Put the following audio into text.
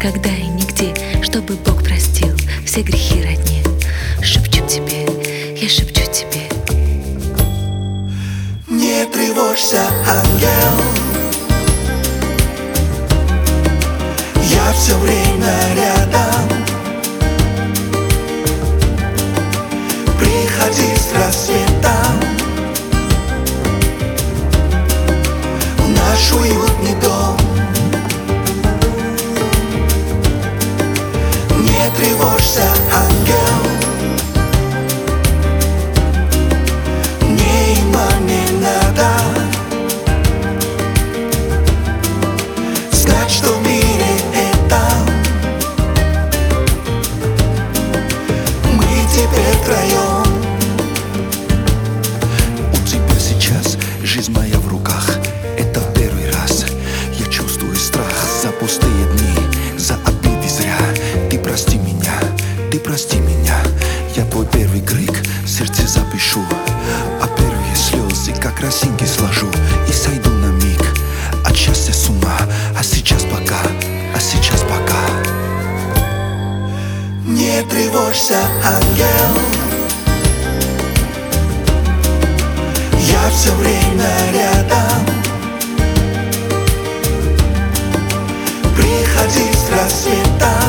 никогда и нигде, чтобы Бог простил все грехи родни. Шепчу тебе, я шепчу тебе. Не тревожься, ангел, я все время рядом. Приходи с рассветом в наш уютный дом. Не тревожься, ангел, мне и маме надо знать, что в мире этом мы теперь втроем. У тебя сейчас жизнь моя в руках. Это в первый раз я чувствую страх за пустые дни, за обиды зря. Ты прости меня, ты прости меня. Я твой первый крик в сердце запишу, а первые слезы как росинки сложу и сойду на миг от счастья с ума. А сейчас пока, а сейчас пока. Не тревожься, ангел, я все время рядом. Приходи с рассветом